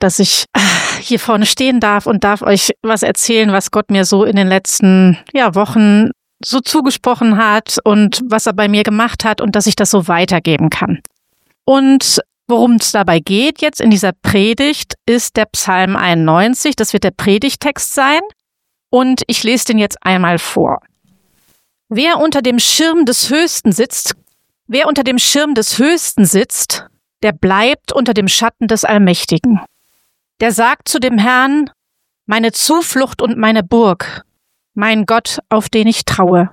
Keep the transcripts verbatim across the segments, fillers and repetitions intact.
dass ich hier vorne stehen darf und darf euch was erzählen, was Gott mir so in den letzten ja, Wochen so zugesprochen hat und was er bei mir gemacht hat und dass ich das so weitergeben kann. Und worum es dabei geht jetzt in dieser Predigt, ist der Psalm einundneunzig. Das wird der Predigttext sein und ich lese den jetzt einmal vor. Wer unter dem Schirm des Höchsten sitzt, wer unter dem Schirm des Höchsten sitzt, der bleibt unter dem Schatten des Allmächtigen. Der sagt zu dem Herrn, meine Zuflucht und meine Burg, mein Gott, auf den ich traue.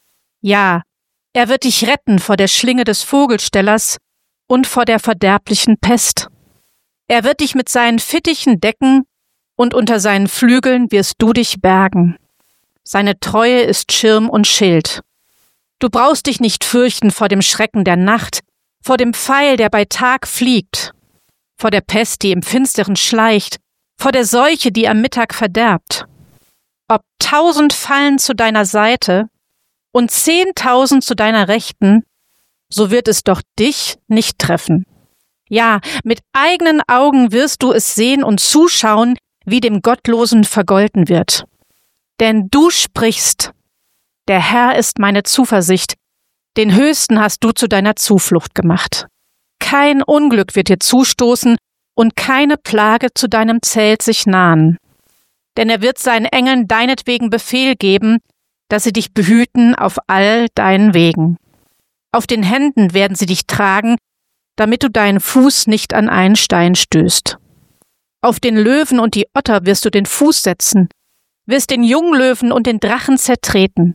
Ja, er wird dich retten vor der Schlinge des Vogelstellers und vor der verderblichen Pest. Er wird dich mit seinen Fittichen decken und unter seinen Flügeln wirst du dich bergen. Seine Treue ist Schirm und Schild. Du brauchst dich nicht fürchten vor dem Schrecken der Nacht, vor dem Pfeil, der bei Tag fliegt, vor der Pest, die im Finsteren schleicht, vor der Seuche, die am Mittag verderbt. Ob tausend fallen zu deiner Seite und zehntausend zu deiner Rechten, so wird es doch dich nicht treffen. Ja, mit eigenen Augen wirst du es sehen und zuschauen, wie dem Gottlosen vergolten wird. Denn du sprichst, der Herr ist meine Zuversicht, den Höchsten hast du zu deiner Zuflucht gemacht. Kein Unglück wird dir zustoßen und keine Plage zu deinem Zelt sich nahen. Denn er wird seinen Engeln deinetwegen Befehl geben, dass sie dich behüten auf all deinen Wegen. Auf den Händen werden sie dich tragen, damit du deinen Fuß nicht an einen Stein stößt. Auf den Löwen und die Otter wirst du den Fuß setzen, wirst den Junglöwen und den Drachen zertreten.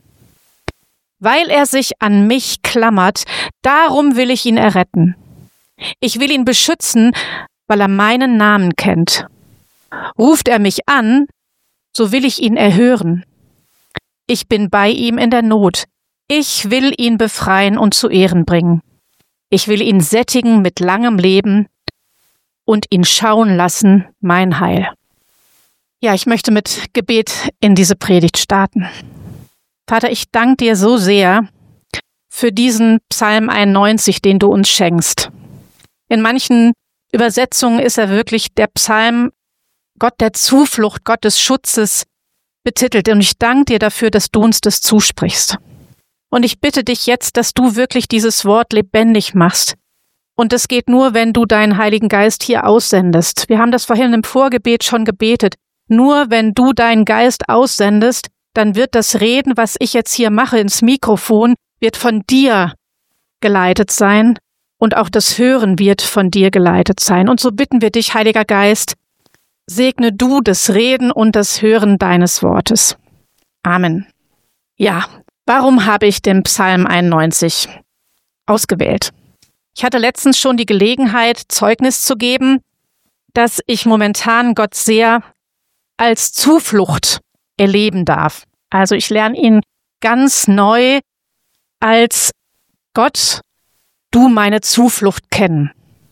Weil er sich an mich klammert, darum will ich ihn erretten. Ich will ihn beschützen, weil er meinen Namen kennt. Ruft er mich an, so will ich ihn erhören. Ich bin bei ihm in der Not. Ich will ihn befreien und zu Ehren bringen. Ich will ihn sättigen mit langem Leben und ihn schauen lassen, mein Heil. Ja, ich möchte mit Gebet in diese Predigt starten. Vater, ich danke dir so sehr für diesen Psalm einundneunzig, den du uns schenkst. In manchen Übersetzungen ist er wirklich der Psalm Gott der Zuflucht, Gott des Schutzes betitelt. Und ich danke dir dafür, dass du uns das zusprichst. Und ich bitte dich jetzt, dass du wirklich dieses Wort lebendig machst. Und das geht nur, wenn du deinen Heiligen Geist hier aussendest. Wir haben das vorhin im Vorgebet schon gebetet. Nur wenn du deinen Geist aussendest, dann wird das Reden, was ich jetzt hier mache ins Mikrofon, wird von dir geleitet sein und auch das Hören wird von dir geleitet sein. Und so bitten wir dich, Heiliger Geist, segne du das Reden und das Hören deines Wortes. Amen. Ja, warum habe ich den Psalm einundneunzig ausgewählt? Ich hatte letztens schon die Gelegenheit, Zeugnis zu geben, dass ich momentan Gott sehr als Zuflucht erleben darf. Also ich lerne ihn ganz neu als Gott, du meine Zuflucht kennen.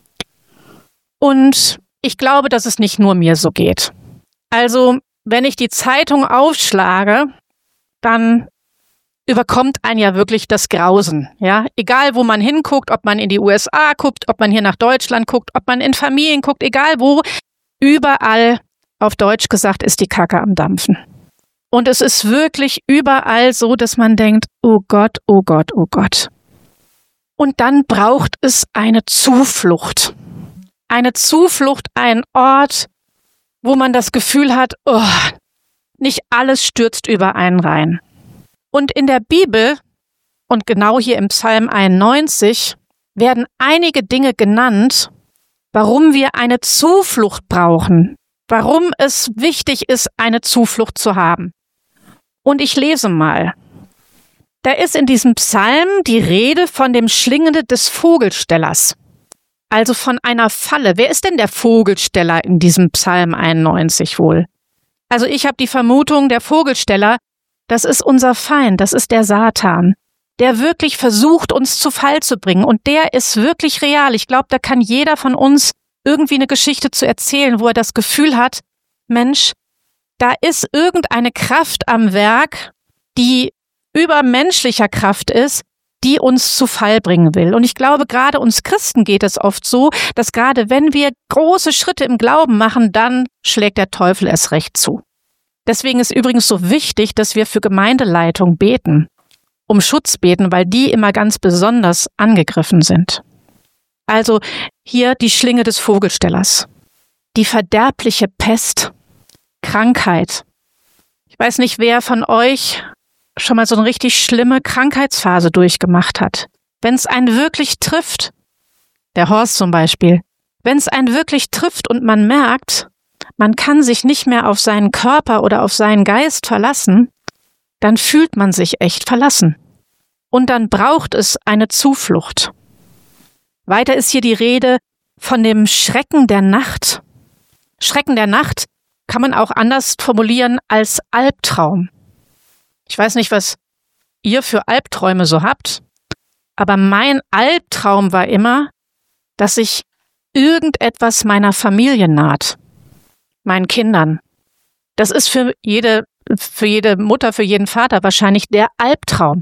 Und ich glaube, dass es nicht nur mir so geht. Also wenn ich die Zeitung aufschlage, dann überkommt einen ja wirklich das Grausen. Ja, egal wo man hinguckt, ob man in die U S A guckt, ob man hier nach Deutschland guckt, ob man in Familien guckt, egal wo, überall, auf Deutsch gesagt, ist die Kacke am Dampfen. Und es ist wirklich überall so, dass man denkt, oh Gott, oh Gott, oh Gott. Und dann braucht es eine Zuflucht. Eine Zuflucht, ein Ort, wo man das Gefühl hat, oh, nicht alles stürzt über einen rein. Und in der Bibel, und genau hier im Psalm einundneunzig, werden einige Dinge genannt, warum wir eine Zuflucht brauchen, warum es wichtig ist, eine Zuflucht zu haben. Und ich lese mal. Da ist in diesem Psalm die Rede von dem Schlingende des Vogelstellers, also von einer Falle. Wer ist denn der Vogelsteller in diesem Psalm einundneunzig wohl? Also ich habe die Vermutung, der Vogelsteller, das ist unser Feind, das ist der Satan, der wirklich versucht, uns zu Fall zu bringen. Und der ist wirklich real. Ich glaube, da kann jeder von uns irgendwie eine Geschichte zu erzählen, wo er das Gefühl hat, Mensch, da ist irgendeine Kraft am Werk, die über menschlicher Kraft ist, die uns zu Fall bringen will. Und ich glaube, gerade uns Christen geht es oft so, dass gerade wenn wir große Schritte im Glauben machen, dann schlägt der Teufel erst recht zu. Deswegen ist übrigens so wichtig, dass wir für Gemeindeleitung beten, um Schutz beten, weil die immer ganz besonders angegriffen sind. Also hier die Schlinge des Vogelstellers, die verderbliche Pest, Krankheit. Ich weiß nicht, wer von euch schon mal so eine richtig schlimme Krankheitsphase durchgemacht hat. Wenn es einen wirklich trifft, der Horst zum Beispiel, wenn es einen wirklich trifft und man merkt, man kann sich nicht mehr auf seinen Körper oder auf seinen Geist verlassen, dann fühlt man sich echt verlassen. Und dann braucht es eine Zuflucht. Weiter ist hier die Rede von dem Schrecken der Nacht. Schrecken der Nacht kann man auch anders formulieren als Albtraum. Ich weiß nicht, was ihr für Albträume so habt, aber mein Albtraum war immer, dass sich irgendetwas meiner Familie naht, meinen Kindern. Das ist für jede, für jede Mutter, für jeden Vater wahrscheinlich der Albtraum.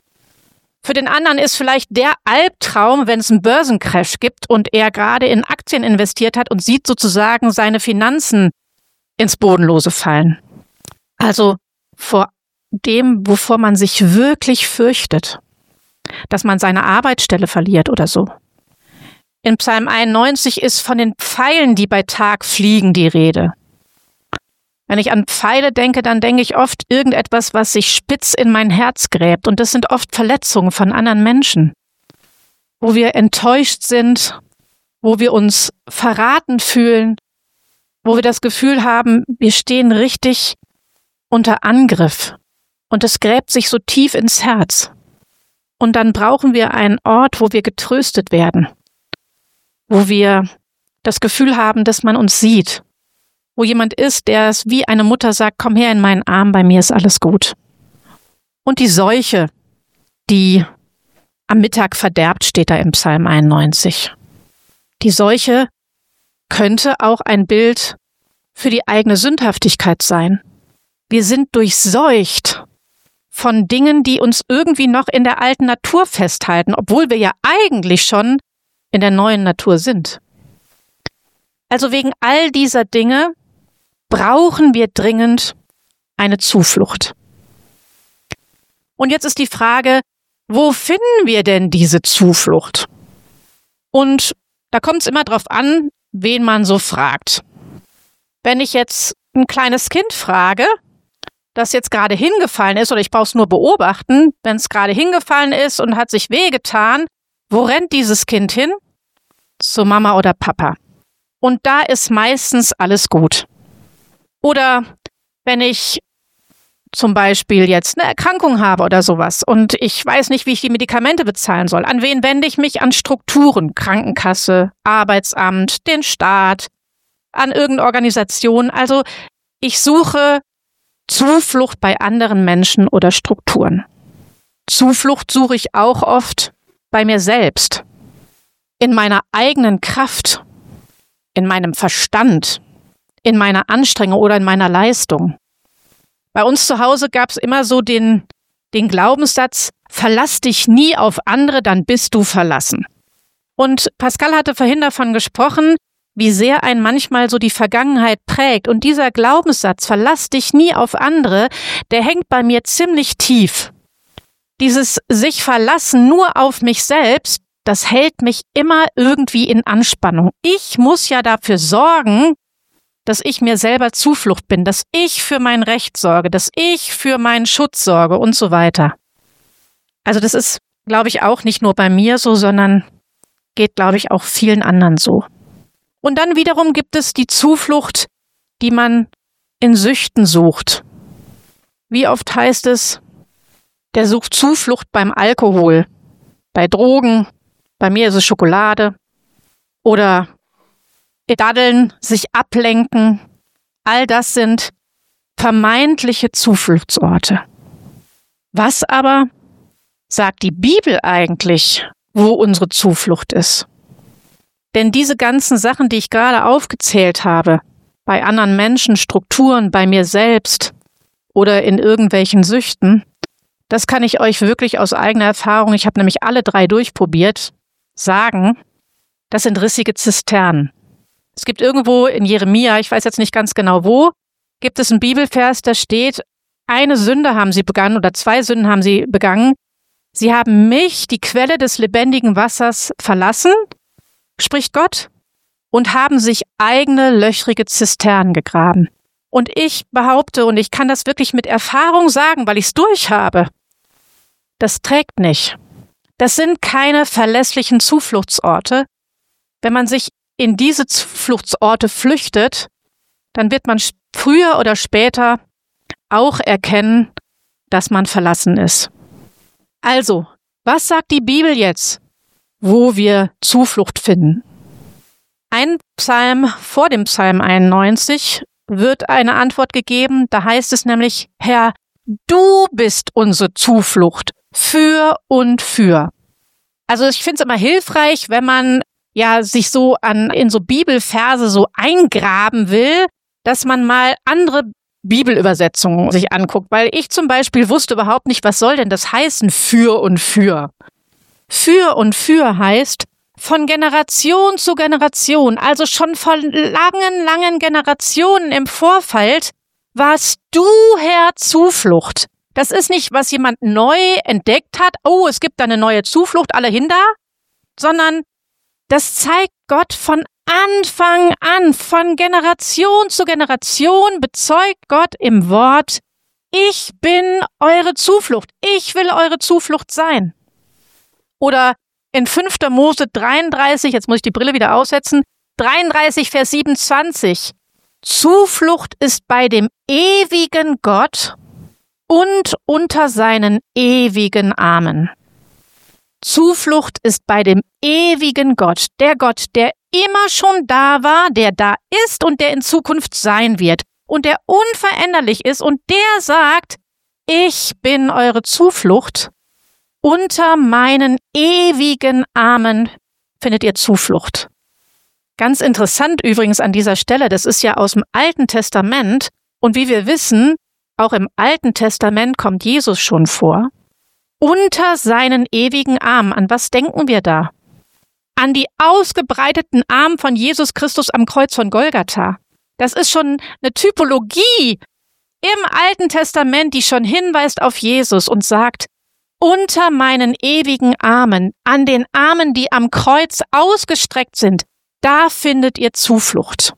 Für den anderen ist vielleicht der Albtraum, wenn es einen Börsencrash gibt und er gerade in Aktien investiert hat und sieht sozusagen seine Finanzen ins Bodenlose fallen. Also vor dem, wovor man sich wirklich fürchtet, dass man seine Arbeitsstelle verliert oder so. In Psalm einundneunzig ist von den Pfeilen, die bei Tag fliegen, die Rede. Wenn ich an Pfeile denke, dann denke ich oft irgendetwas, was sich spitz in mein Herz gräbt. Und das sind oft Verletzungen von anderen Menschen, wo wir enttäuscht sind, wo wir uns verraten fühlen, wo wir das Gefühl haben, wir stehen richtig unter Angriff. Und es gräbt sich so tief ins Herz. Und dann brauchen wir einen Ort, wo wir getröstet werden, wo wir das Gefühl haben, dass man uns sieht, wo jemand ist, der es wie eine Mutter sagt, komm her in meinen Arm, bei mir ist alles gut. Und die Seuche, die am Mittag verderbt, steht da im Psalm einundneunzig. Die Seuche könnte auch ein Bild für die eigene Sündhaftigkeit sein. Wir sind durchseucht von Dingen, die uns irgendwie noch in der alten Natur festhalten, obwohl wir ja eigentlich schon in der neuen Natur sind. Also wegen all dieser Dinge brauchen wir dringend eine Zuflucht. Und jetzt ist die Frage, wo finden wir denn diese Zuflucht? Und da kommt es immer drauf an, wen man so fragt. Wenn ich jetzt ein kleines Kind frage, das jetzt gerade hingefallen ist, oder ich brauche es nur beobachten, wenn es gerade hingefallen ist und hat sich wehgetan, wo rennt dieses Kind hin? Zu Mama oder Papa. Und da ist meistens alles gut. Oder wenn ich zum Beispiel jetzt eine Erkrankung habe oder sowas und ich weiß nicht, wie ich die Medikamente bezahlen soll. An wen wende ich mich? An Strukturen, Krankenkasse, Arbeitsamt, den Staat, an irgendeine Organisation. Also ich suche Zuflucht bei anderen Menschen oder Strukturen. Zuflucht suche ich auch oft bei mir selbst, in meiner eigenen Kraft, in meinem Verstand, in meiner Anstrengung oder in meiner Leistung. Bei uns zu Hause gab es immer so den, den Glaubenssatz, verlass dich nie auf andere, dann bist du verlassen. Und Pascal hatte vorhin davon gesprochen, wie sehr einen manchmal so die Vergangenheit prägt. Und dieser Glaubenssatz, verlass dich nie auf andere, der hängt bei mir ziemlich tief. Dieses sich verlassen nur auf mich selbst, das hält mich immer irgendwie in Anspannung. Ich muss ja dafür sorgen, dass ich mir selber Zuflucht bin, dass ich für mein Recht sorge, dass ich für meinen Schutz sorge und so weiter. Also das ist, glaube ich, auch nicht nur bei mir so, sondern geht, glaube ich, auch vielen anderen so. Und dann wiederum gibt es die Zuflucht, die man in Süchten sucht. Wie oft heißt es, der sucht Zuflucht beim Alkohol, bei Drogen, bei mir ist es Schokolade oder Daddeln, sich ablenken. All das sind vermeintliche Zufluchtsorte. Was aber sagt die Bibel eigentlich, wo unsere Zuflucht ist? Denn diese ganzen Sachen, die ich gerade aufgezählt habe, bei anderen Menschen, Strukturen, bei mir selbst oder in irgendwelchen Süchten, das kann ich euch wirklich aus eigener Erfahrung, ich habe nämlich alle drei durchprobiert, sagen, das sind rissige Zisternen. Es gibt irgendwo in Jeremia, ich weiß jetzt nicht ganz genau wo, gibt es einen Bibelvers, da steht, eine Sünde haben sie begangen oder zwei Sünden haben sie begangen. Sie haben mich, die Quelle des lebendigen Wassers, verlassen, spricht Gott, und haben sich eigene löchrige Zisternen gegraben. Und ich behaupte, und ich kann das wirklich mit Erfahrung sagen, weil ich es durchhabe, das trägt nicht. Das sind keine verlässlichen Zufluchtsorte. Wenn man sich in diese Zufluchtsorte flüchtet, dann wird man früher oder später auch erkennen, dass man verlassen ist. Also, was sagt die Bibel jetzt, wo wir Zuflucht finden? Ein Psalm vor dem Psalm einundneunzig wird eine Antwort gegeben, da heißt es nämlich, Herr, du bist unsere Zuflucht für und für. Also ich finde es immer hilfreich, wenn man ja sich so an in so Bibelverse so eingraben will, dass man mal andere Bibelübersetzungen sich anguckt, weil ich zum Beispiel wusste überhaupt nicht, was soll denn das heißen, für und für. Für und für heißt von Generation zu Generation, also schon von langen, langen Generationen im Vorfeld, warst du, Herr, Zuflucht. Das ist nicht, was jemand neu entdeckt hat, oh, es gibt da eine neue Zuflucht, alle hin da, sondern das zeigt Gott von Anfang an, von Generation zu Generation bezeugt Gott im Wort, ich bin eure Zuflucht, ich will eure Zuflucht sein. Oder in fünfter Mose dreiunddreißig, jetzt muss ich die Brille wieder aussetzen, dreiunddreißig, Vers siebenundzwanzig. Zuflucht ist bei dem ewigen Gott und unter seinen ewigen Armen. Zuflucht ist bei dem ewigen Gott, der Gott, der immer schon da war, der da ist und der in Zukunft sein wird und der unveränderlich ist und der sagt, ich bin eure Zuflucht. Unter meinen ewigen Armen findet ihr Zuflucht. Ganz interessant übrigens an dieser Stelle, das ist ja aus dem Alten Testament und wie wir wissen, auch im Alten Testament kommt Jesus schon vor. Unter seinen ewigen Armen, an was denken wir da? An die ausgebreiteten Arme von Jesus Christus am Kreuz von Golgatha. Das ist schon eine Typologie im Alten Testament, die schon hinweist auf Jesus und sagt, unter meinen ewigen Armen, an den Armen, die am Kreuz ausgestreckt sind, da findet ihr Zuflucht.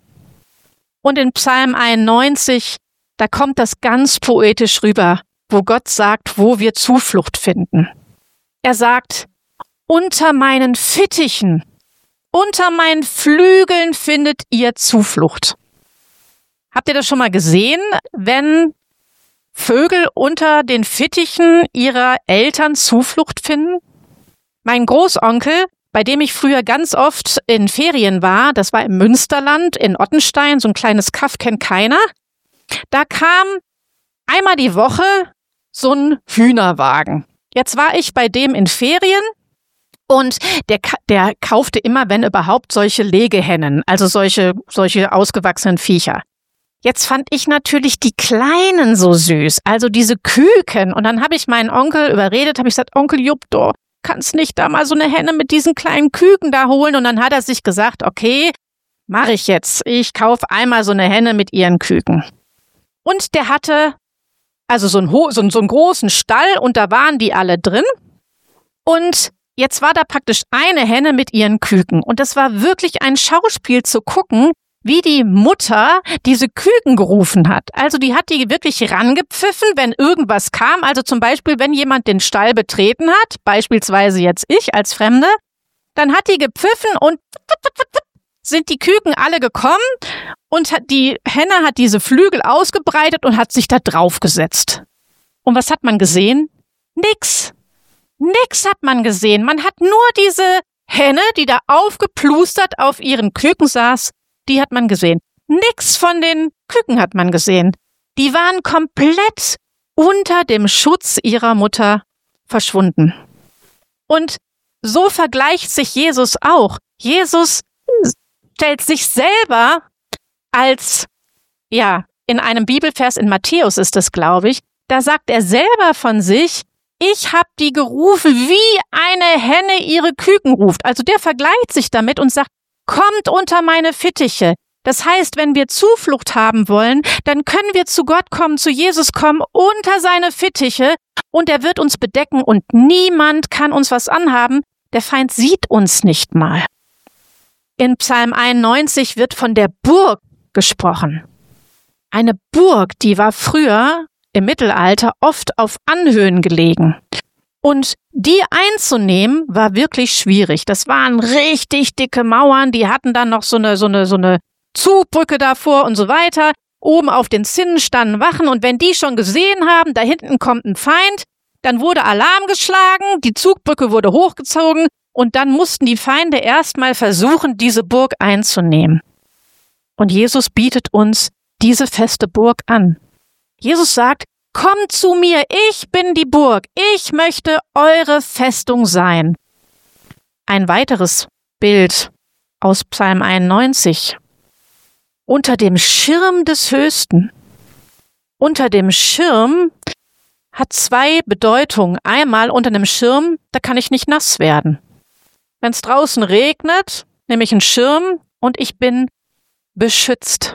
Und in Psalm einundneunzig, da kommt das ganz poetisch rüber, wo Gott sagt, wo wir Zuflucht finden. Er sagt, unter meinen Fittichen, unter meinen Flügeln findet ihr Zuflucht. Habt ihr das schon mal gesehen, wenn Vögel unter den Fittichen ihrer Eltern Zuflucht finden? Mein Großonkel, bei dem ich früher ganz oft in Ferien war, das war im Münsterland in Ottenstein, so ein kleines Kaff kennt keiner, da kam einmal die Woche so ein Hühnerwagen. Jetzt war ich bei dem in Ferien und der, der kaufte immer, wenn überhaupt, solche Legehennen, also solche, solche ausgewachsenen Viecher. Jetzt fand ich natürlich die Kleinen so süß, also diese Küken. Und dann habe ich meinen Onkel überredet, habe ich gesagt, Onkel Jupp, du kannst nicht da mal so eine Henne mit diesen kleinen Küken da holen. Und dann hat er sich gesagt, okay, mache ich jetzt. Ich kaufe einmal so eine Henne mit ihren Küken. Und der hatte also so einen, so einen, so einen großen Stall und da waren die alle drin. Und jetzt war da praktisch eine Henne mit ihren Küken. Und das war wirklich ein Schauspiel zu gucken, wie die Mutter diese Küken gerufen hat. Also die hat die wirklich rangepfiffen, wenn irgendwas kam. Also zum Beispiel, wenn jemand den Stall betreten hat, beispielsweise jetzt ich als Fremde, dann hat die gepfiffen und sind die Küken alle gekommen und hat die Henne hat diese Flügel ausgebreitet und hat sich da draufgesetzt. Und was hat man gesehen? Nix. Nix hat man gesehen. Man hat nur diese Henne, die da aufgeplustert auf ihren Küken saß, die hat man gesehen. Nix von den Küken hat man gesehen. Die waren komplett unter dem Schutz ihrer Mutter verschwunden. Und so vergleicht sich Jesus auch. Jesus stellt sich selber als, ja, in einem Bibelvers in Matthäus ist es, glaube ich, da sagt er selber von sich, Ich habe die gerufen, wie eine Henne ihre Küken ruft. Also der vergleicht sich damit und sagt, kommt unter meine Fittiche. Das heißt, wenn wir Zuflucht haben wollen, dann können wir zu Gott kommen, zu Jesus kommen, unter seine Fittiche und er wird uns bedecken und niemand kann uns was anhaben. Der Feind sieht uns nicht mal. In Psalm einundneunzig wird von der Burg gesprochen. Eine Burg, die war früher im Mittelalter oft auf Anhöhen gelegen. Und die einzunehmen war wirklich schwierig. Das waren richtig dicke Mauern, die hatten dann noch so eine, so eine, so eine Zugbrücke davor und so weiter. Oben auf den Zinnen standen Wachen und wenn die schon gesehen haben, da hinten kommt ein Feind, dann wurde Alarm geschlagen, die Zugbrücke wurde hochgezogen und dann mussten die Feinde erstmal versuchen, diese Burg einzunehmen. Und Jesus bietet uns diese feste Burg an. Jesus sagt, kommt zu mir, ich bin die Burg, ich möchte eure Festung sein. Ein weiteres Bild aus Psalm einundneunzig. Unter dem Schirm des Höchsten. Unter dem Schirm hat zwei Bedeutungen. Einmal unter einem Schirm, da kann ich nicht nass werden. Wenn es draußen regnet, nehme ich einen Schirm und ich bin beschützt.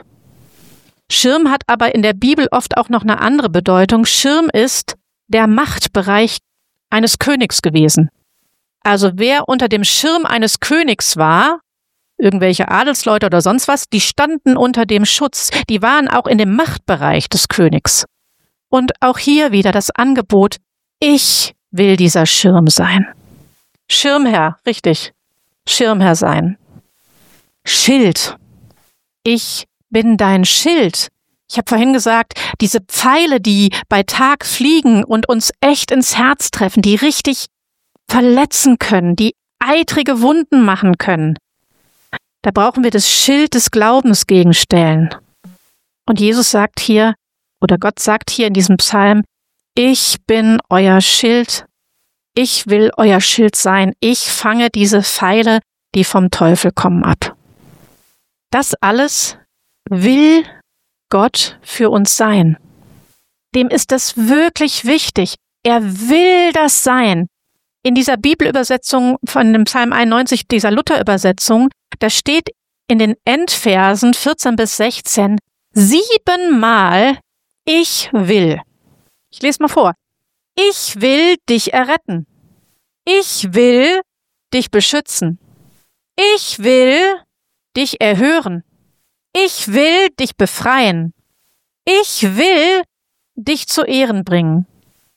Schirm hat aber in der Bibel oft auch noch eine andere Bedeutung. Schirm ist der Machtbereich eines Königs gewesen. Also wer unter dem Schirm eines Königs war, irgendwelche Adelsleute oder sonst was, die standen unter dem Schutz. Die waren auch in dem Machtbereich des Königs. Und auch hier wieder das Angebot, ich will dieser Schirm sein. Schirmherr, richtig. Schirmherr sein. Schild. Ich bin dein Schild. Ich habe vorhin gesagt, diese Pfeile, die bei Tag fliegen und uns echt ins Herz treffen, die richtig verletzen können, die eitrige Wunden machen können. Da brauchen wir das Schild des Glaubens gegenstellen. Und Jesus sagt hier, oder Gott sagt hier in diesem Psalm, ich bin euer Schild, ich will euer Schild sein, ich fange diese Pfeile, die vom Teufel kommen, ab. Das alles will Gott für uns sein. Dem ist das wirklich wichtig. Er will das sein. In dieser Bibelübersetzung von dem Psalm einundneunzig, dieser Luther-Übersetzung, da steht in den Endversen vierzehn bis sechzehn siebenmal ich will. Ich lese mal vor. Ich will dich erretten. Ich will dich beschützen. Ich will dich erhören. Ich will dich befreien. Ich will dich zu Ehren bringen.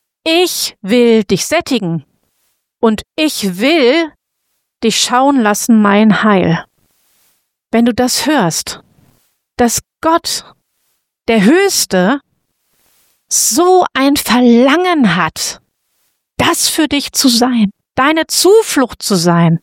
Ich will dich sättigen. Und ich will dich schauen lassen mein Heil. Wenn du das hörst, dass Gott, der Höchste, so ein Verlangen hat, das für dich zu sein, deine Zuflucht zu sein.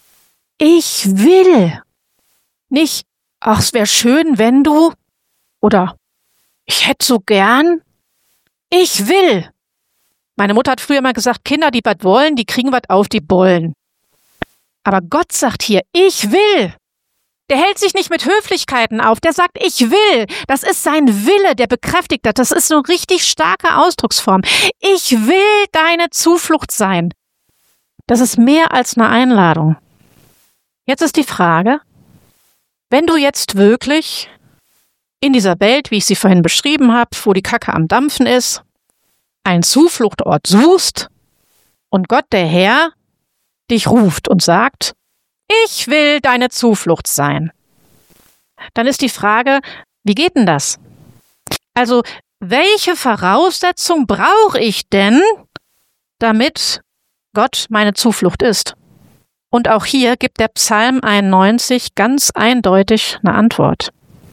Ich will. Nicht, ach, es wäre schön, wenn du, oder ich hätte so gern. Ich will. Meine Mutter hat früher mal gesagt, Kinder, die was wollen, die kriegen was auf die Bollen. Aber Gott sagt hier, ich will. Der hält sich nicht mit Höflichkeiten auf, der sagt, ich will. Das ist sein Wille, der bekräftigt das. Das ist so eine richtig starke Ausdrucksform. Ich will deine Zuflucht sein. Das ist mehr als eine Einladung. Jetzt ist die Frage, wenn du jetzt wirklich in dieser Welt, wie ich sie vorhin beschrieben habe, wo die Kacke am Dampfen ist, einen Zufluchtort suchst und Gott, der Herr, dich ruft und sagt, ich will deine Zuflucht sein. Dann ist die Frage, wie geht denn das? Also, welche Voraussetzung brauche ich denn, damit Gott meine Zuflucht ist? Und auch hier gibt der Psalm einundneunzig ganz eindeutig eine Antwort.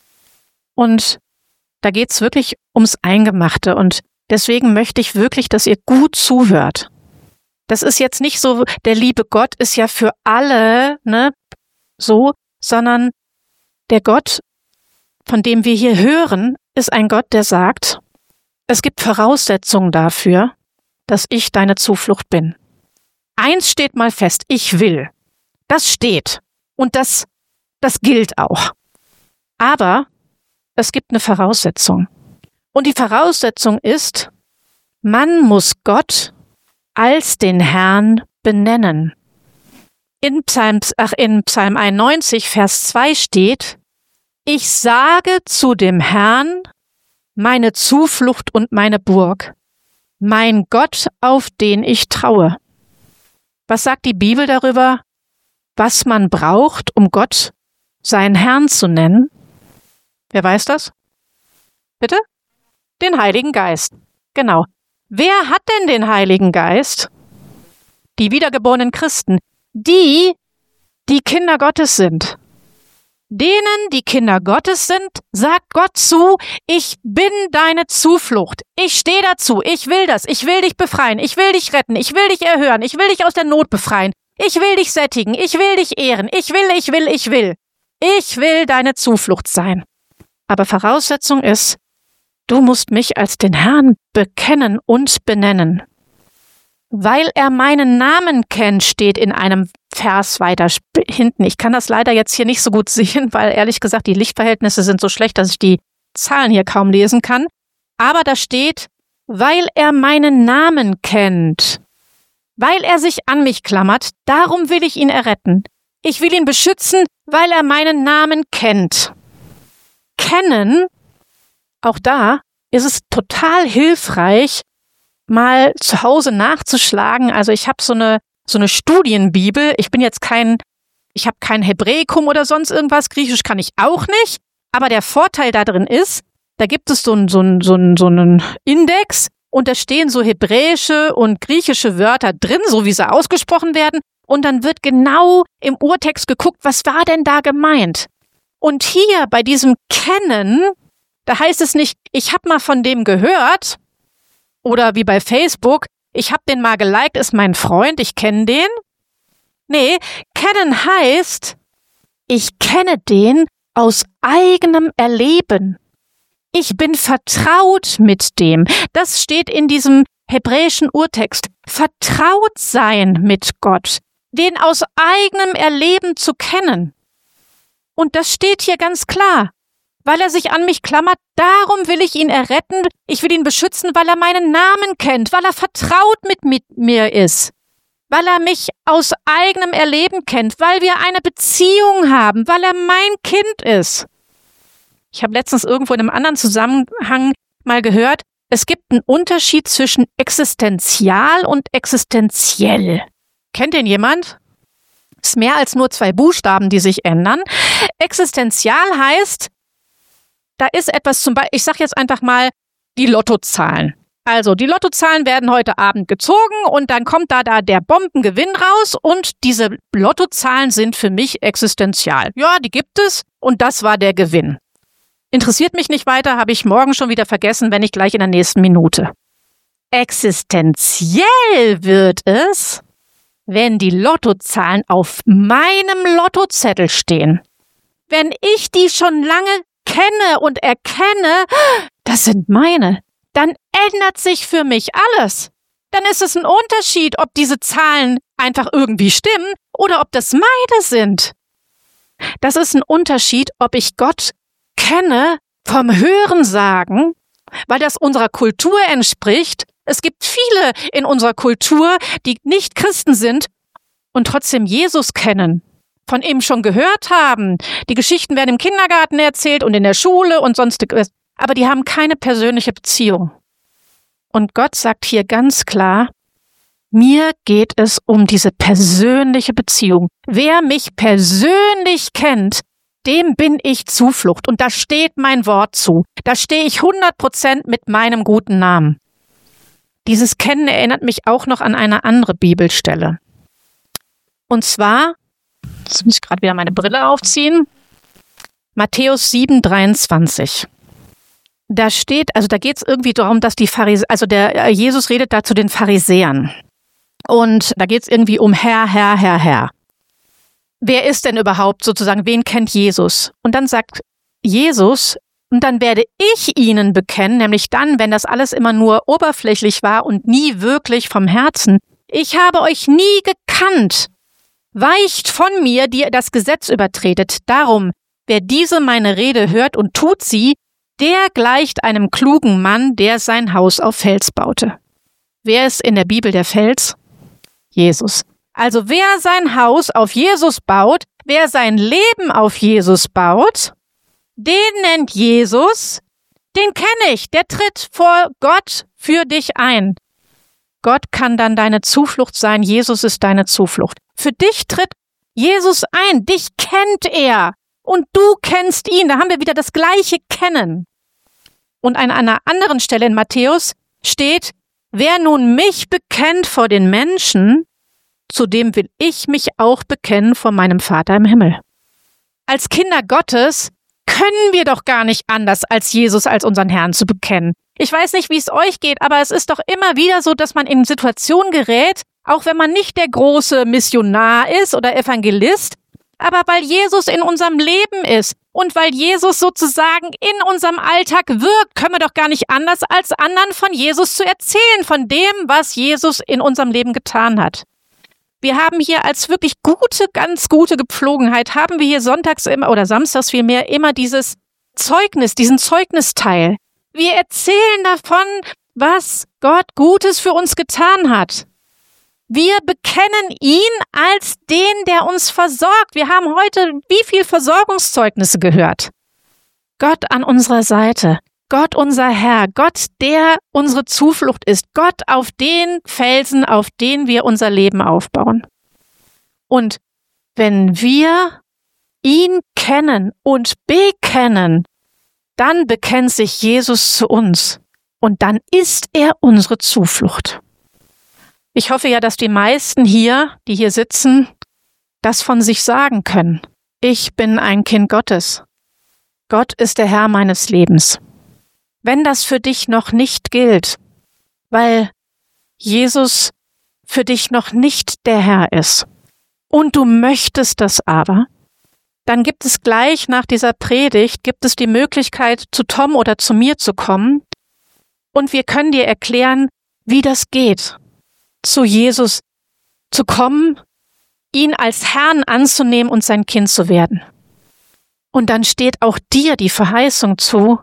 Und da geht es wirklich ums Eingemachte und deswegen möchte ich wirklich, dass ihr gut zuhört. Das ist jetzt nicht so, der liebe Gott ist ja für alle, ne, so, sondern der Gott, von dem wir hier hören, ist ein Gott, der sagt, es gibt Voraussetzungen dafür, dass ich deine Zuflucht bin. Eins steht mal fest, ich will. Das steht. Und das, das gilt auch. Aber es gibt eine Voraussetzung. Und die Voraussetzung ist, man muss Gott als den Herrn benennen. In Psalm, ach, in Psalm einundneunzig, Vers zwei steht: Ich sage zu dem Herrn, meine Zuflucht und meine Burg, mein Gott, auf den ich traue. Was sagt die Bibel darüber, was man braucht, um Gott seinen Herrn zu nennen? Wer weiß das? Bitte? Den Heiligen Geist. Genau. Wer hat denn den Heiligen Geist? Die wiedergeborenen Christen. Die, die Kinder Gottes sind. Denen, die Kinder Gottes sind, sagt Gott zu: Ich bin deine Zuflucht. Ich stehe dazu. Ich will das. Ich will dich befreien. Ich will dich retten. Ich will dich erhören. Ich will dich aus der Not befreien. Ich will dich sättigen. Ich will dich ehren. Ich will, ich will, ich will. Ich will deine Zuflucht sein. Aber Voraussetzung ist, du musst mich als den Herrn bekennen und benennen. Weil er meinen Namen kennt, steht in einem Vers weiter hinten. Ich kann das leider jetzt hier nicht so gut sehen, weil ehrlich gesagt die Lichtverhältnisse sind so schlecht, dass ich die Zahlen hier kaum lesen kann. Aber da steht, weil er meinen Namen kennt, weil er sich an mich klammert, darum will ich ihn erretten. Ich will ihn beschützen, weil er meinen Namen kennt. Kennen, auch da ist es total hilfreich, mal zu Hause nachzuschlagen. Also ich habe so eine so eine Studienbibel. Ich bin jetzt kein, ich habe kein Hebräikum oder sonst irgendwas. Griechisch kann ich auch nicht. Aber der Vorteil da drin ist, da gibt es so einen so einen so einen so einen Index und da stehen so hebräische und griechische Wörter drin, so wie sie ausgesprochen werden. Und dann wird genau im Urtext geguckt, was war denn da gemeint? Und hier bei diesem Kennen, da heißt es nicht, ich habe mal von dem gehört. Oder wie bei Facebook, ich habe den mal geliked, ist mein Freund, ich kenne den. Nee, kennen heißt, ich kenne den aus eigenem Erleben. Ich bin vertraut mit dem. Das steht in diesem hebräischen Urtext. Vertraut sein mit Gott, den aus eigenem Erleben zu kennen. Und das steht hier ganz klar. Weil er sich an mich klammert, darum will ich ihn erretten, ich will ihn beschützen, weil er meinen Namen kennt, weil er vertraut mit, mit mir ist, weil er mich aus eigenem Erleben kennt, weil wir eine Beziehung haben, weil er mein Kind ist. Ich habe letztens irgendwo in einem anderen Zusammenhang mal gehört, es gibt einen Unterschied zwischen existenzial und existenziell. Kennt den jemand? Es ist mehr als nur zwei Buchstaben, die sich ändern. Existenzial heißt, da ist etwas zum Beispiel, ich sage jetzt einfach mal, die Lottozahlen. Also die Lottozahlen werden heute Abend gezogen und dann kommt da, da der Bombengewinn raus und diese Lottozahlen sind für mich existenzial. Ja, die gibt es und das war der Gewinn. Interessiert mich nicht weiter, habe ich morgen schon wieder vergessen, wenn nicht gleich in der nächsten Minute. Existenziell wird es, wenn die Lottozahlen auf meinem Lottozettel stehen. Wenn ich die schon lange kenne und erkenne, das sind meine, dann ändert sich für mich alles. Dann ist es ein Unterschied, ob diese Zahlen einfach irgendwie stimmen oder ob das meine sind. Das ist ein Unterschied, ob ich Gott kenne vom Hörensagen, weil das unserer Kultur entspricht. Es gibt viele in unserer Kultur, die nicht Christen sind und trotzdem Jesus kennen. Von ihm schon gehört haben. Die Geschichten werden im Kindergarten erzählt und in der Schule und sonstiges. Aber die haben keine persönliche Beziehung. Und Gott sagt hier ganz klar, mir geht es um diese persönliche Beziehung. Wer mich persönlich kennt, dem bin ich Zuflucht. Und da steht mein Wort zu. Da stehe ich hundert Prozent mit meinem guten Namen. Dieses Kennen erinnert mich auch noch an eine andere Bibelstelle. Und zwar, jetzt muss ich gerade wieder meine Brille aufziehen, Matthäus sieben, dreiundzwanzig. Da steht, also da geht es irgendwie darum, dass die Pharisäer, also der Jesus redet da zu den Pharisäern. Und da geht es irgendwie um Herr, Herr, Herr, Herr. Wer ist denn überhaupt sozusagen, wen kennt Jesus? Und dann sagt Jesus, und dann werde ich ihnen bekennen, nämlich dann, wenn das alles immer nur oberflächlich war und nie wirklich vom Herzen. Ich habe euch nie gekannt. Weicht von mir, die ihr das Gesetz übertretet. Darum, wer diese meine Rede hört und tut sie, der gleicht einem klugen Mann, der sein Haus auf Fels baute. Wer ist in der Bibel der Fels? Jesus. Also wer sein Haus auf Jesus baut, wer sein Leben auf Jesus baut, den nennt Jesus, den kenne ich, der tritt vor Gott für dich ein. Gott kann dann deine Zuflucht sein, Jesus ist deine Zuflucht. Für dich tritt Jesus ein, dich kennt er und du kennst ihn. Da haben wir wieder das gleiche Kennen. Und an einer anderen Stelle in Matthäus steht, wer nun mich bekennt vor den Menschen, zu dem will ich mich auch bekennen vor meinem Vater im Himmel. Als Kinder Gottes können wir doch gar nicht anders, als Jesus als unseren Herrn zu bekennen. Ich weiß nicht, wie es euch geht, aber es ist doch immer wieder so, dass man in Situationen gerät, auch wenn man nicht der große Missionar ist oder Evangelist, aber weil Jesus in unserem Leben ist und weil Jesus sozusagen in unserem Alltag wirkt, können wir doch gar nicht anders, als anderen von Jesus zu erzählen, von dem, was Jesus in unserem Leben getan hat. Wir haben hier als wirklich gute, ganz gute Gepflogenheit, haben wir hier sonntags immer oder samstags vielmehr immer dieses Zeugnis, diesen Zeugnisteil. Wir erzählen davon, was Gott Gutes für uns getan hat. Wir bekennen ihn als den, der uns versorgt. Wir haben heute wie viel Versorgungszeugnisse gehört. Gott an unserer Seite, Gott unser Herr, Gott, der unsere Zuflucht ist, Gott auf den Felsen, auf den wir unser Leben aufbauen. Und wenn wir ihn kennen und bekennen, dann bekennt sich Jesus zu uns und dann ist er unsere Zuflucht. Ich hoffe ja, dass die meisten hier, die hier sitzen, das von sich sagen können. Ich bin ein Kind Gottes. Gott ist der Herr meines Lebens. Wenn das für dich noch nicht gilt, weil Jesus für dich noch nicht der Herr ist und du möchtest das aber, dann gibt es gleich nach dieser Predigt, gibt es die Möglichkeit, zu Tom oder zu mir zu kommen und wir können dir erklären, wie das geht, zu Jesus zu kommen, ihn als Herrn anzunehmen und sein Kind zu werden. Und dann steht auch dir die Verheißung zu,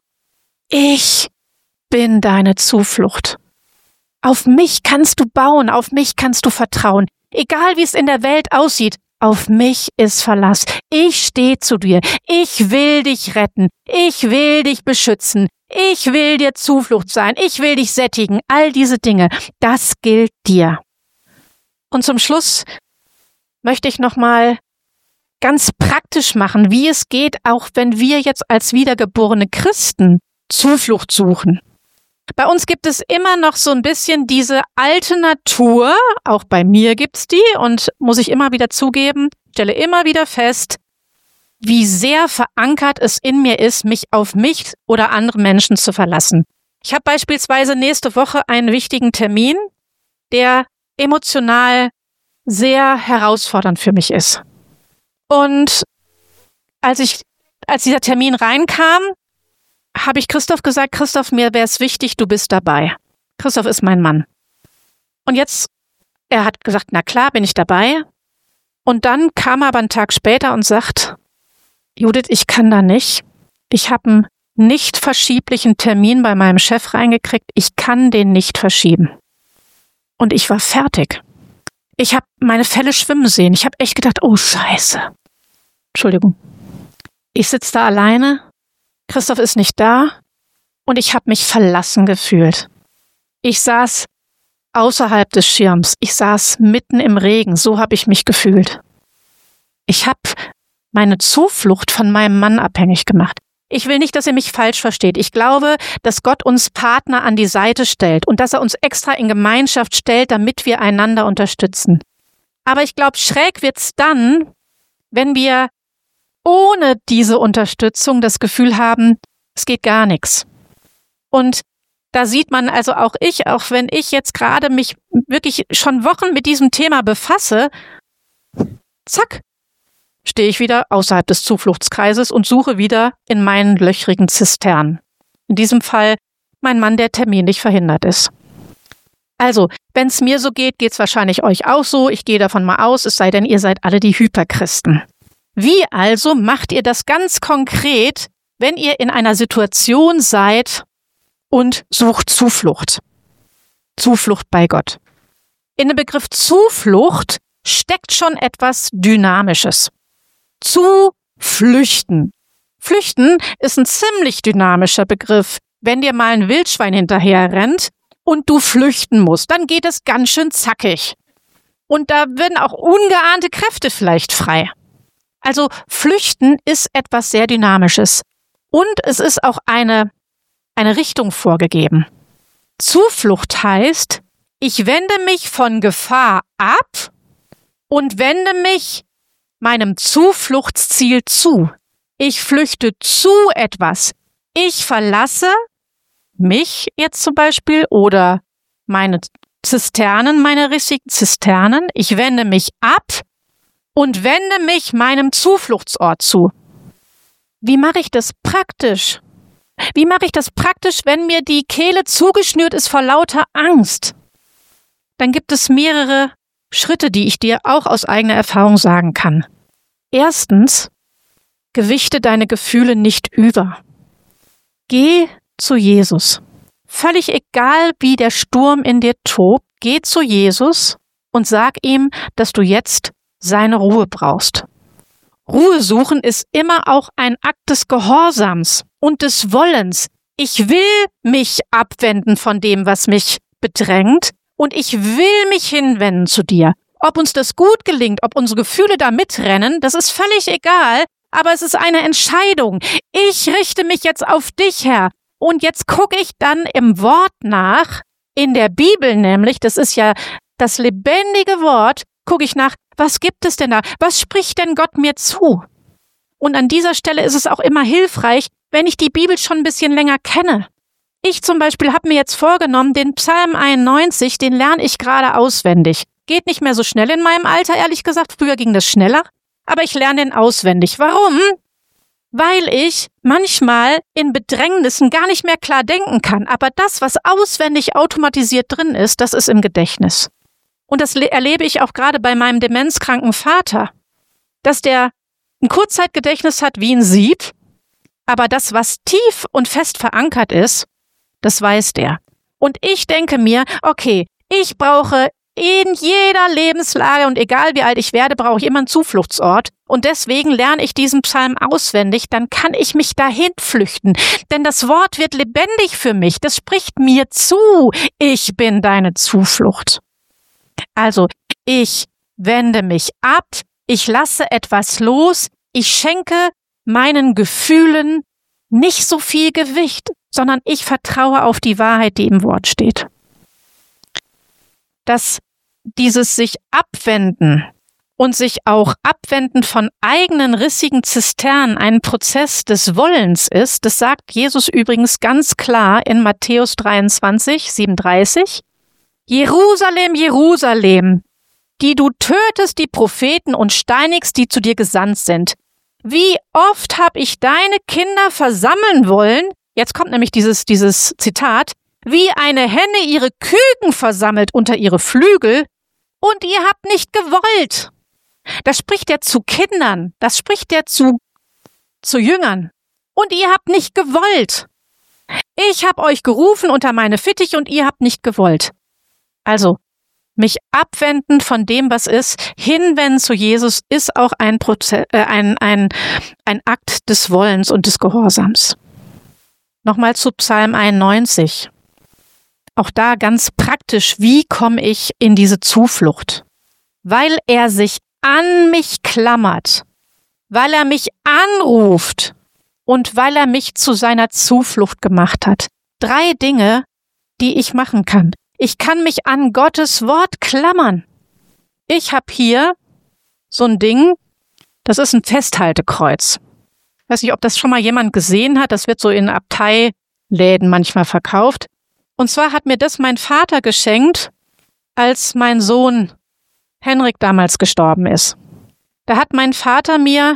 ich bin deine Zuflucht. Auf mich kannst du bauen, auf mich kannst du vertrauen. Egal wie es in der Welt aussieht, auf mich ist Verlass. Ich stehe zu dir. Ich will dich retten. Ich will dich beschützen. Ich will dir Zuflucht sein. Ich will dich sättigen. All diese Dinge, das gilt dir. Und zum Schluss möchte ich nochmal ganz praktisch machen, wie es geht, auch wenn wir jetzt als wiedergeborene Christen Zuflucht suchen. Bei uns gibt es immer noch so ein bisschen diese alte Natur, auch bei mir gibt's die und muss ich immer wieder zugeben, stelle immer wieder fest, wie sehr verankert es in mir ist, mich auf mich oder andere Menschen zu verlassen. Ich habe beispielsweise nächste Woche einen wichtigen Termin, der emotional sehr herausfordernd für mich ist. Und als ich, als dieser Termin reinkam, habe ich Christoph gesagt, Christoph, mir wäre es wichtig, du bist dabei. Christoph ist mein Mann. Und jetzt, er hat gesagt, na klar, bin ich dabei. Und dann kam er aber einen Tag später und sagt, Judith, ich kann da nicht. Ich habe einen nicht verschieblichen Termin bei meinem Chef reingekriegt. Ich kann den nicht verschieben. Und ich war fertig. Ich habe meine Fälle schwimmen sehen. Ich habe echt gedacht, oh Scheiße. Entschuldigung. Ich sitze da alleine. Christoph ist nicht da. Und ich habe mich verlassen gefühlt. Ich saß außerhalb des Schirms. Ich saß mitten im Regen. So habe ich mich gefühlt. Ich habe meine Zuflucht von meinem Mann abhängig gemacht. Ich will nicht, dass ihr mich falsch versteht. Ich glaube, dass Gott uns Partner an die Seite stellt und dass er uns extra in Gemeinschaft stellt, damit wir einander unterstützen. Aber ich glaube, schräg wird's dann, wenn wir ohne diese Unterstützung das Gefühl haben, es geht gar nichts. Und da sieht man also auch ich, auch wenn ich jetzt gerade mich wirklich schon Wochen mit diesem Thema befasse, zack, stehe ich wieder außerhalb des Zufluchtskreises und suche wieder in meinen löchrigen Zisternen. In diesem Fall mein Mann, der terminlich verhindert ist. Also, wenn es mir so geht, geht es wahrscheinlich euch auch so. Ich gehe davon mal aus, es sei denn, ihr seid alle die Hyperchristen. Wie also macht ihr das ganz konkret, wenn ihr in einer Situation seid und sucht Zuflucht? Zuflucht bei Gott. In dem Begriff Zuflucht steckt schon etwas Dynamisches. Zu flüchten. Flüchten ist ein ziemlich dynamischer Begriff. Wenn dir mal ein Wildschwein hinterher rennt und du flüchten musst, dann geht es ganz schön zackig. Und da werden auch ungeahnte Kräfte vielleicht frei. Also Flüchten ist etwas sehr Dynamisches. Und es ist auch eine, eine Richtung vorgegeben. Zuflucht heißt, ich wende mich von Gefahr ab und wende mich meinem Zufluchtsziel zu. Ich flüchte zu etwas. Ich verlasse mich jetzt zum Beispiel oder meine Zisternen, meine rissigen Zisternen. Ich wende mich ab und wende mich meinem Zufluchtsort zu. Wie mache ich das praktisch? Wie mache ich das praktisch, wenn mir die Kehle zugeschnürt ist vor lauter Angst? Dann gibt es mehrere Schritte, die ich dir auch aus eigener Erfahrung sagen kann. Erstens, gewichte deine Gefühle nicht über. Geh zu Jesus. Völlig egal, wie der Sturm in dir tobt, geh zu Jesus und sag ihm, dass du jetzt seine Ruhe brauchst. Ruhe suchen ist immer auch ein Akt des Gehorsams und des Wollens. Ich will mich abwenden von dem, was mich bedrängt, und ich will mich hinwenden zu dir. Ob uns das gut gelingt, ob unsere Gefühle da mitrennen, das ist völlig egal, aber es ist eine Entscheidung. Ich richte mich jetzt auf dich, Herr. Und jetzt gucke ich dann im Wort nach, in der Bibel nämlich, das ist ja das lebendige Wort, gucke ich nach, was gibt es denn da? Was spricht denn Gott mir zu? Und an dieser Stelle ist es auch immer hilfreich, wenn ich die Bibel schon ein bisschen länger kenne. Ich zum Beispiel habe mir jetzt vorgenommen, den Psalm einundneunzig, den lerne ich gerade auswendig. Geht nicht mehr so schnell in meinem Alter, ehrlich gesagt. Früher ging das schneller. Aber ich lerne den auswendig. Warum? Weil ich manchmal in Bedrängnissen gar nicht mehr klar denken kann. Aber das, was auswendig automatisiert drin ist, das ist im Gedächtnis. Und das erlebe ich auch gerade bei meinem demenzkranken Vater, dass der ein Kurzzeitgedächtnis hat wie ein Sieb, aber das, was tief und fest verankert ist, das weiß der. Und ich denke mir, okay, ich brauche in jeder Lebenslage und egal wie alt ich werde, brauche ich immer einen Zufluchtsort. Und deswegen lerne ich diesen Psalm auswendig, dann kann ich mich dahin flüchten. Denn das Wort wird lebendig für mich, das spricht mir zu. Ich bin deine Zuflucht. Also, ich wende mich ab, ich lasse etwas los, ich schenke meinen Gefühlen nicht so viel Gewicht, sondern ich vertraue auf die Wahrheit, die im Wort steht. Dass dieses sich abwenden und sich auch abwenden von eigenen rissigen Zisternen ein Prozess des Wollens ist, das sagt Jesus übrigens ganz klar in Matthäus dreiundzwanzig, siebenunddreißig. Jerusalem, Jerusalem, die du tötest die Propheten und steinigst, die zu dir gesandt sind. Wie oft habe ich deine Kinder versammeln wollen? Jetzt kommt nämlich dieses, dieses Zitat. Wie eine Henne ihre Küken versammelt unter ihre Flügel, und ihr habt nicht gewollt. Das spricht er zu Kindern, das spricht er zu, zu Jüngern. Und ihr habt nicht gewollt. Ich habe euch gerufen unter meine Fittiche und ihr habt nicht gewollt. Also, mich abwenden von dem, was ist, hinwenden zu Jesus, ist auch ein, Proze- äh, ein, ein, ein Akt des Wollens und des Gehorsams. Nochmal zu Psalm einundneunzig. Auch da ganz praktisch, wie komme ich in diese Zuflucht? Weil er sich an mich klammert, weil er mich anruft und weil er mich zu seiner Zuflucht gemacht hat. Drei Dinge, die ich machen kann. Ich kann mich an Gottes Wort klammern. Ich habe hier so ein Ding, das ist ein Festhaltekreuz. Ich weiß nicht, ob das schon mal jemand gesehen hat, das wird so in Abteiläden manchmal verkauft. Und zwar hat mir das mein Vater geschenkt, als mein Sohn Henrik damals gestorben ist. Da hat mein Vater mir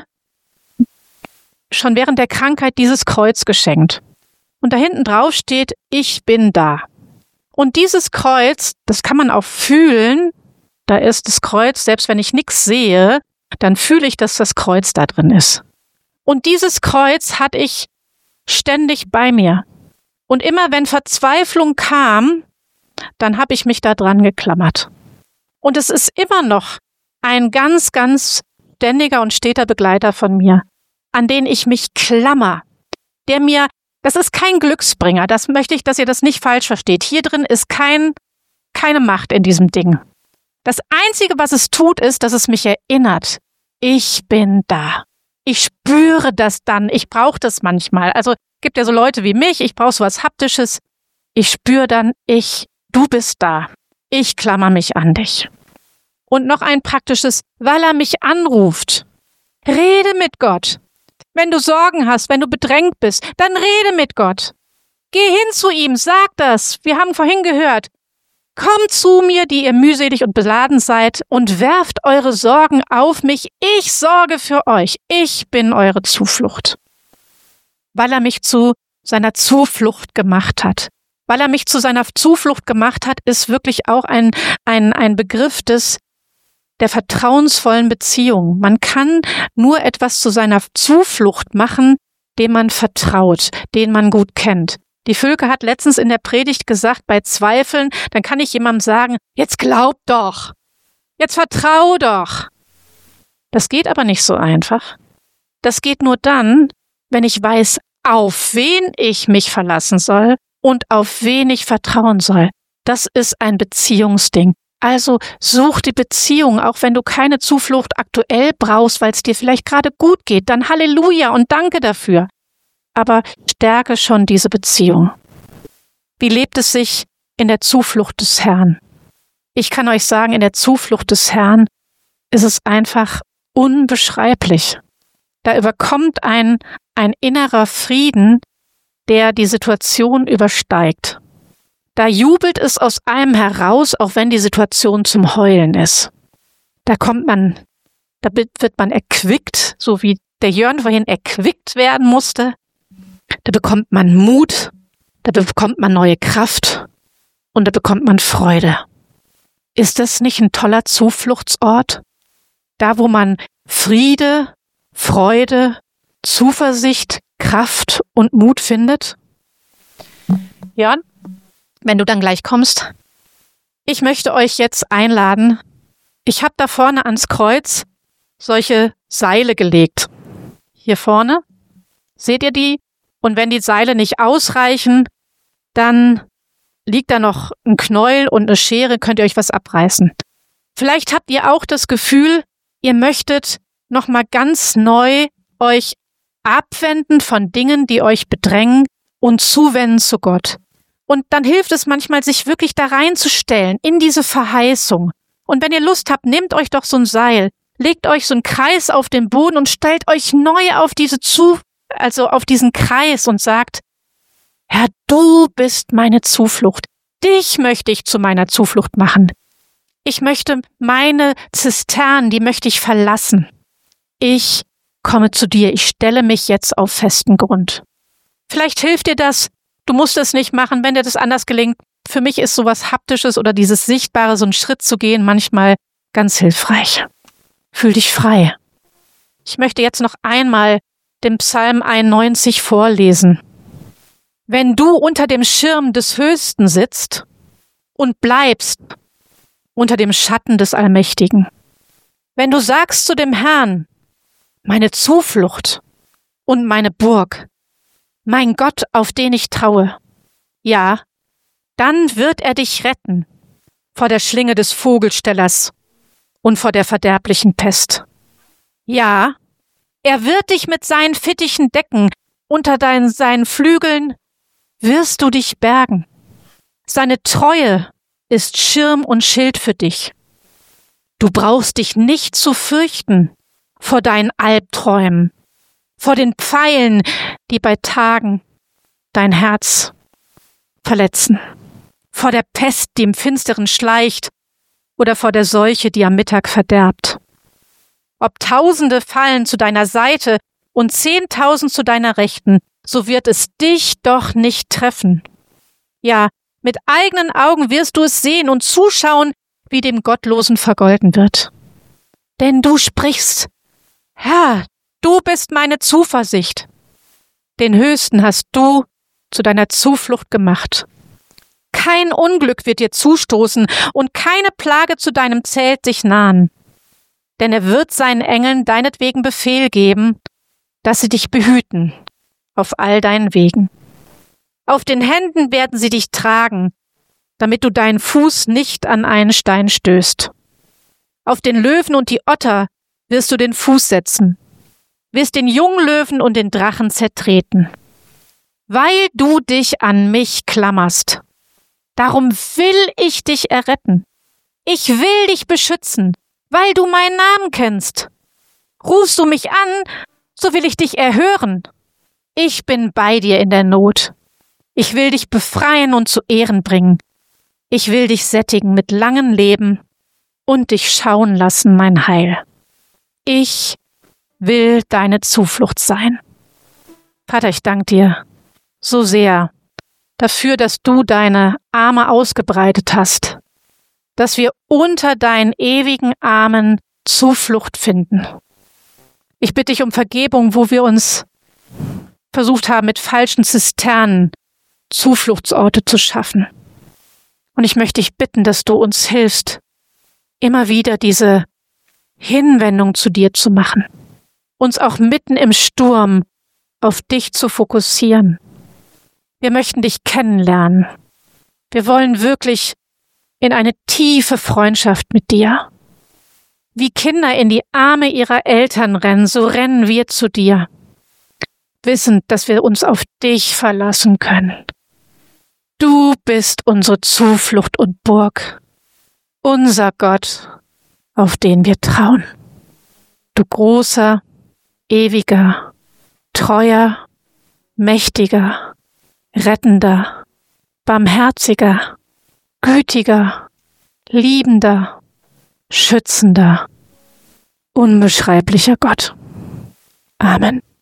schon während der Krankheit dieses Kreuz geschenkt. Und da hinten drauf steht, ich bin da. Und dieses Kreuz, das kann man auch fühlen, da ist das Kreuz, selbst wenn ich nichts sehe, dann fühle ich, dass das Kreuz da drin ist. Und dieses Kreuz hatte ich ständig bei mir. Und immer wenn Verzweiflung kam, dann habe ich mich da dran geklammert. Und es ist immer noch ein ganz, ganz ständiger und steter Begleiter von mir, an den ich mich klammer, der mir, das ist kein Glücksbringer, das möchte ich, dass ihr das nicht falsch versteht. Hier drin ist kein, keine Macht in diesem Ding. Das Einzige, was es tut, ist, dass es mich erinnert, ich bin da. Ich spüre das dann, ich brauche das manchmal. Also gibt ja so Leute wie mich, ich brauche so was Haptisches. Ich spüre dann, ich, du bist da. Ich klammer mich an dich. Und noch ein praktisches, weil er mich anruft. Rede mit Gott. Wenn du Sorgen hast, wenn du bedrängt bist, dann rede mit Gott. Geh hin zu ihm, sag das. Wir haben vorhin gehört. Kommt zu mir, die ihr mühselig und beladen seid, und werft eure Sorgen auf mich. Ich sorge für euch. Ich bin eure Zuflucht. Weil er mich zu seiner Zuflucht gemacht hat. Weil er mich zu seiner Zuflucht gemacht hat, ist wirklich auch ein, ein, ein Begriff des, der vertrauensvollen Beziehung. Man kann nur etwas zu seiner Zuflucht machen, dem man vertraut, den man gut kennt. Die Völke hat letztens in der Predigt gesagt, bei Zweifeln, dann kann ich jemandem sagen, jetzt glaub doch, jetzt vertrau doch. Das geht aber nicht so einfach. Das geht nur dann, wenn ich weiß, auf wen ich mich verlassen soll und auf wen ich vertrauen soll. Das ist ein Beziehungsding. Also such die Beziehung, auch wenn du keine Zuflucht aktuell brauchst, weil es dir vielleicht gerade gut geht, dann Halleluja und danke dafür. Aber stärke schon diese Beziehung. Wie lebt es sich in der Zuflucht des Herrn? Ich kann euch sagen, in der Zuflucht des Herrn ist es einfach unbeschreiblich. Da überkommt ein, ein innerer Frieden, der die Situation übersteigt. Da jubelt es aus einem heraus, auch wenn die Situation zum Heulen ist. Da kommt man, da wird man erquickt, so wie der Jörn vorhin erquickt werden musste. Da bekommt man Mut, da bekommt man neue Kraft und da bekommt man Freude. Ist das nicht ein toller Zufluchtsort? Da, wo man Friede, Freude, Zuversicht, Kraft und Mut findet? Jörn, wenn du dann gleich kommst, ich möchte euch jetzt einladen. Ich habe da vorne ans Kreuz solche Seile gelegt. Hier vorne, seht ihr die? Und wenn die Seile nicht ausreichen, dann liegt da noch ein Knäuel und eine Schere, könnt ihr euch was abreißen. Vielleicht habt ihr auch das Gefühl, ihr möchtet nochmal ganz neu euch abwenden von Dingen, die euch bedrängen und zuwenden zu Gott. Und dann hilft es manchmal, sich wirklich da reinzustellen, in diese Verheißung. Und wenn ihr Lust habt, nehmt euch doch so ein Seil, legt euch so einen Kreis auf den Boden und stellt euch neu auf diese zu also auf diesen Kreis und sagt, Herr, du bist meine Zuflucht. Dich möchte ich zu meiner Zuflucht machen. Ich möchte meine Zisternen, die möchte ich verlassen. Ich komme zu dir. Ich stelle mich jetzt auf festen Grund. Vielleicht hilft dir das. Du musst es nicht machen, wenn dir das anders gelingt. Für mich ist sowas Haptisches oder dieses Sichtbare, so einen Schritt zu gehen, manchmal ganz hilfreich. Fühl dich frei. Ich möchte jetzt noch einmal den Psalm einundneunzig vorlesen. Wenn du unter dem Schirm des Höchsten sitzt und bleibst unter dem Schatten des Allmächtigen, wenn du sagst zu dem Herrn, meine Zuflucht und meine Burg, mein Gott, auf den ich traue, ja, dann wird er dich retten vor der Schlinge des Vogelstellers und vor der verderblichen Pest. Ja, er wird dich mit seinen Fittichen decken, unter deinen, seinen Flügeln wirst du dich bergen. Seine Treue ist Schirm und Schild für dich. Du brauchst dich nicht zu fürchten vor deinen Albträumen, vor den Pfeilen, die bei Tagen dein Herz verletzen, vor der Pest, die im Finsteren schleicht, oder vor der Seuche, die am Mittag verderbt. Ob Tausende fallen zu deiner Seite und Zehntausend zu deiner Rechten, so wird es dich doch nicht treffen. Ja, mit eigenen Augen wirst du es sehen und zuschauen, wie dem Gottlosen vergolten wird. Denn du sprichst, Herr, du bist meine Zuversicht. Den Höchsten hast du zu deiner Zuflucht gemacht. Kein Unglück wird dir zustoßen und keine Plage zu deinem Zelt sich nahen. Denn er wird seinen Engeln deinetwegen Befehl geben, dass sie dich behüten auf all deinen Wegen. Auf den Händen werden sie dich tragen, damit du deinen Fuß nicht an einen Stein stößt. Auf den Löwen und die Otter wirst du den Fuß setzen, wirst den Junglöwen und den Drachen zertreten. Weil du dich an mich klammerst, darum will ich dich erretten. Ich will dich beschützen, weil du meinen Namen kennst. Rufst du mich an, so will ich dich erhören. Ich bin bei dir in der Not. Ich will dich befreien und zu Ehren bringen. Ich will dich sättigen mit langem Leben und dich schauen lassen, mein Heil. Ich will deine Zuflucht sein. Vater, ich danke dir so sehr dafür, dass du deine Arme ausgebreitet hast, dass wir unter deinen ewigen Armen Zuflucht finden. Ich bitte dich um Vergebung, wo wir uns versucht haben, mit falschen Zisternen Zufluchtsorte zu schaffen. Und ich möchte dich bitten, dass du uns hilfst, immer wieder diese Hinwendung zu dir zu machen, uns auch mitten im Sturm auf dich zu fokussieren. Wir möchten dich kennenlernen. Wir wollen wirklich in eine tiefe Freundschaft mit dir. Wie Kinder in die Arme ihrer Eltern rennen, so rennen wir zu dir, wissend, dass wir uns auf dich verlassen können. Du bist unsere Zuflucht und Burg, unser Gott, auf den wir trauen. Du großer, ewiger, treuer, mächtiger, rettender, barmherziger, gütiger, liebender, schützender, unbeschreiblicher Gott. Amen.